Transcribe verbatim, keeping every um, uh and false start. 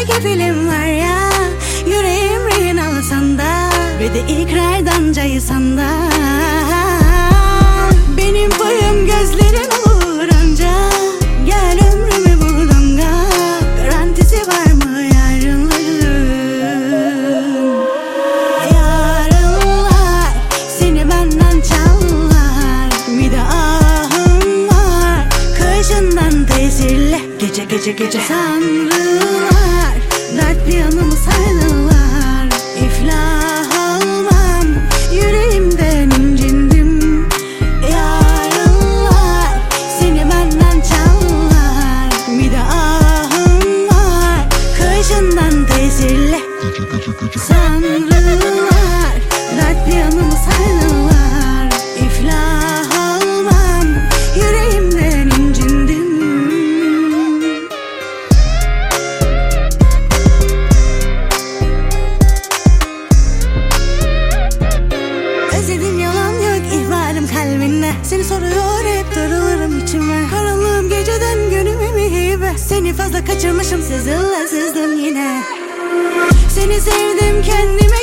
kefilim var ya. Yüreğim rehin alsan da ve de ikrardan cayısan da. Benim payım gözlerin olur anca. Gel ömrümü bul damga. Garantisi var mı yarınların? Yarınlar seni benden çalar. Bir de ahım var kaşından tesirli. Gece gece gece sanrılar dert bir yanımı sardılar. İflah olmam yüreğimden incindim. Yarınlar seni benden çalar. Bir de ahım var kaşından tesirli. Sanrılar dert bir yanımı sardılar. İflah olmam yüreğimden incindim. Özledim yalan yok ihbalim kalbine. Seni soruyor hep darılırım içime. Karanlığım geceden gönlüme hibe. Seni fazla kaçırmışım sızıla sızdım yine. Seni sevdim kendime